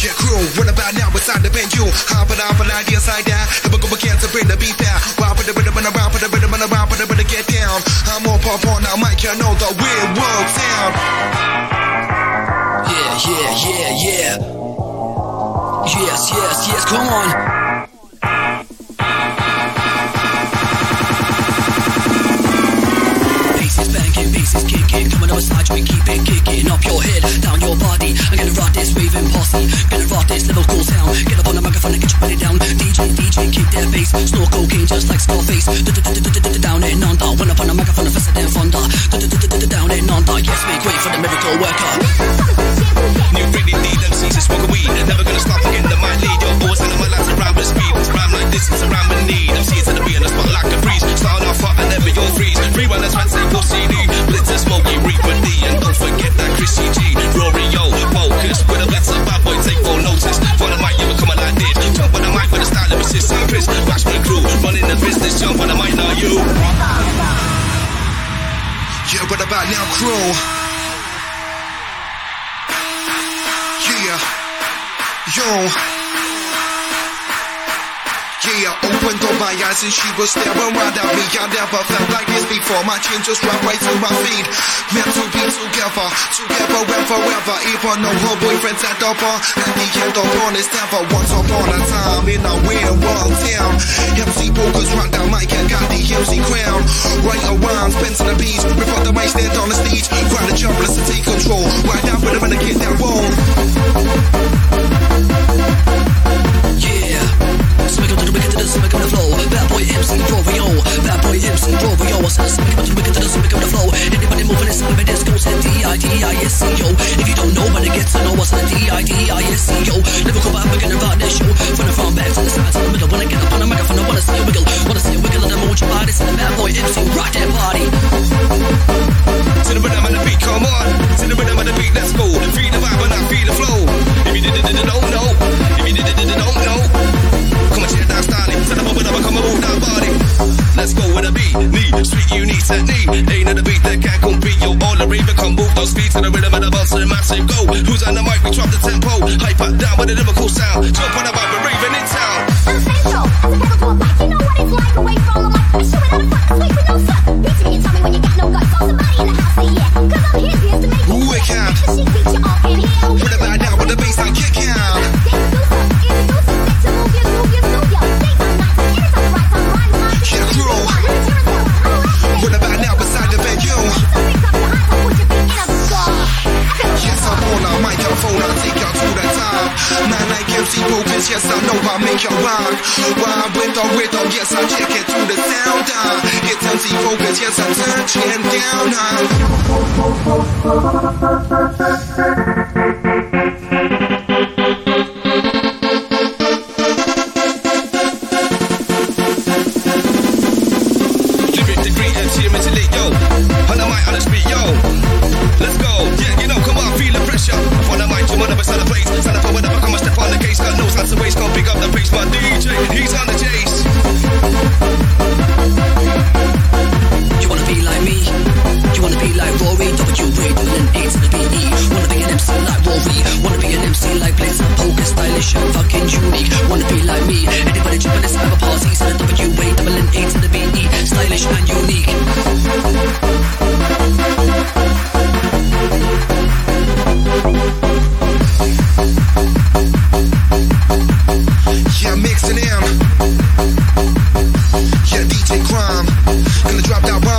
Yeah, crew, what about now? It's time to bend you. Hop it off an idea side down. Never go again to bring the beat down. Round for the rhythm and around for the rhythm and around for the rhythm, get down. I'm on pop on now, Mike, you know the weird world sound. Yeah. Yes, come on. Bases kicking, coming over side, we keep it kicking up your head, down your body. I'm gonna rock this raving posse, gonna rock this Liverpool town. Get up on the microphone and get your body down. DJ, kick that bass, snort cocaine just like Scarface. Down and under, when up on the microphone, faster than thunder. Down and under, yes, make way for the miracle worker. New really need MCs to smoke a weed. Never gonna stop again, the mic lead. Your boys and my lads around with speed. It's rhyme like this, it's a rhyme with need. MCs to the beat and the spot like a freeze. Starting off hot and never your freeze. Free one that's fancy, go CD. Blitzer, Smokey, Reaper D, and don't forget that Chrissy G. Rory, yo, focus. With a blitzer, bad boy, take full notice. For the mic, you were coming like this. Jump on the mic with a style of assistant Chris. Bash for the crew, running the business. Jump on the mic, now you. Yeah, what about now, crew? Yeah, yo. Yeah, opened up my eyes and she was staring right at me. I never felt like this before. My chin just dropped right to my feet. Meant to be together and forever. Even though her boyfriend's at the bar, at the end up on his temper. Once upon a time in a weird world town, MC Booker's rock that mic and got the MC crown. Right around, Spencer the beach. Before the mic stand on the stage, grab the jump, let's take control. Right down with him and get that roll. Yeah. So we go to the wicked to the stomach of the flow. Bad boy MC Rovio. Bad boy MC Rovio. I said so we go to the wicked to the stomach of the flow. Anybody moving this time, this goes to D-I-D-I-S-C-O. If you don't know, but it gets to know what's the D-I-D-I-S-C-O. Never go back, we're gonna rock this show. From the front, back to the side, to the middle. When I get up on the microphone, I wanna see a wiggle. Wanna see a wiggle and move your body. So the bad boy MC rock that party. To the rhythm and the beat, come on. To the rhythm and the beat, let's go. Feel the vibe and I feel the flow. If you don't know. If you don't know. Come and cheer down styling. Set up a whatever, come and move that body. Let's go with a beat, need, sweet, unique technique. Ain't no beat that can't compete. Yo, all the raven, come move those feet to the rhythm and the bounce to the massive go. Who's on the mic? We drop the tempo. Hype up down with a lyrical sound. Jump on the mic, we're raving in town. I'm saying so, as a pedal to a bike, you know what it's like. Away from the mic, I shoot it out of front, I sweep with no suck. Beat to me and tell me when you got no guts. Call somebody in the house, say yeah. Cause I'm here to make you Wake up. the sheep beat you all in here. What about now with the bass I kick out? Yeah, crew. What about now beside the venue? Yes, I'm on a microphone, I'll take y'all to the top. Man like MC Focus, yes, I know I make you rock. Rhyme with the rhythm, yes, I check it through the sound. It's MC Focus, yes, I'm touching yo. On the mic, on the street, yo. Let's go. Yeah, you know, come on, feel the pressure. On the mic, to whatever side of place. Stand up for whatever, come and step on the case. Got no hands to waste, can't pick up the pace. My DJ, he's on the chase. You wanna be like me? You wanna be like Rory? W-A-N-A to the B-E. Wanna be an MC like Rory? Wanna be an MC like Blitzer? Poker, stylish and fucking unique. Wanna be like me? Anybody jumping this type of party? So the W-A-N-A to the B-E. Stylish and unique. Yeah, mixing in. Yeah, DJ Crime. Gonna drop that